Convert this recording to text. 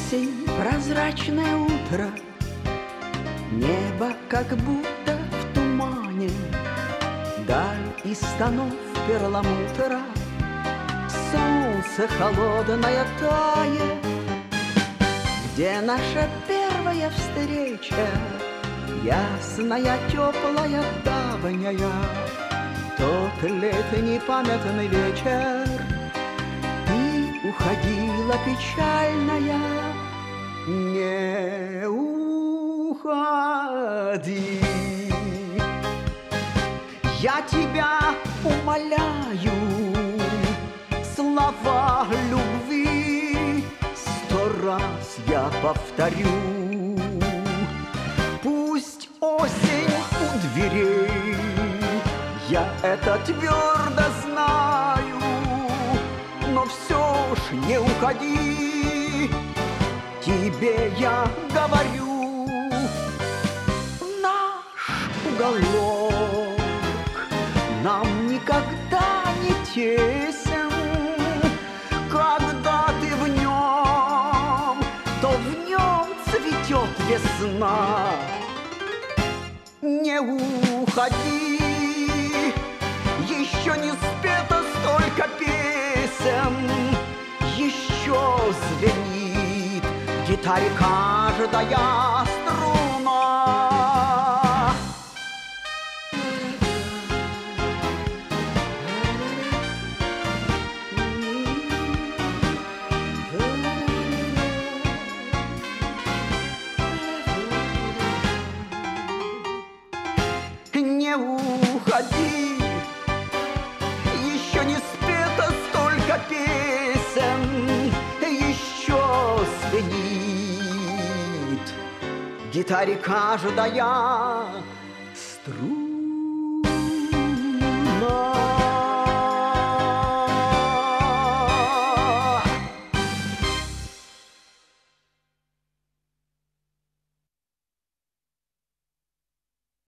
Осень, прозрачное утро, небо как будто в тумане, даль из тонов перламутра, солнце холодное тает. Где наша первая встреча, ясная, теплая, давняя, тот летний памятный вечер, ты уходила печальная. Не уходи, я тебя умоляю, слова любви 100 раз я повторю. Пусть осень у дверей, я это твердо знаю, но все ж не уходи, тебе я говорю. Наш уголок нам никогда не тесен, когда ты в нем, то в нем цветет весна. Не уходи, еще не спето столько песен, еще звенит в гитаре каждая струна. Не уходи, еще не спето столько песен, еще звенит в гитаре каждая струна.